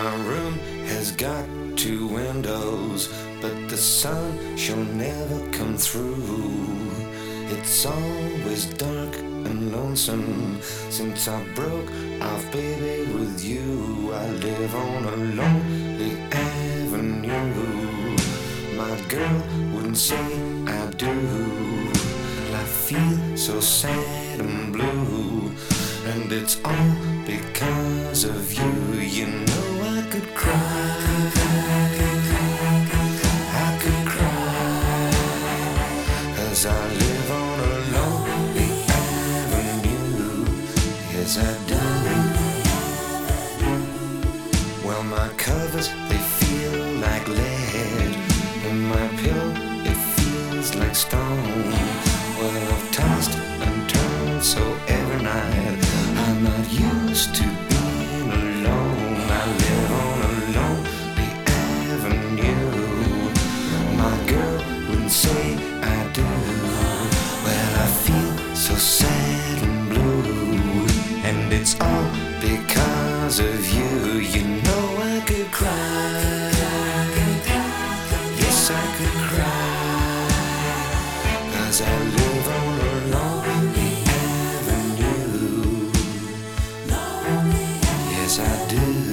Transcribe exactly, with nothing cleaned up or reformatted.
My room has got two windows, but the sun shall never come through. It's always dark and lonesome since I broke off, baby, with you. I live on a lonely avenue. My girl wouldn't say I do. I feel so sad and blue, and it's all because of you. You know I could cry, I could cry, 'cause I live on a lonely avenue. Yes, I do. Well, my covers, they feel like lead, and my pillow, it feels like stone. Well, I've tossed and turned so every night I'm not used to being alone. I live on a lonely avenue. My girl wouldn't say I do. Well, I feel so sad and blue, and it's all because of you. You know I could cry, yes I could cry, 'cause I live on a lonely avenue. Yes I do.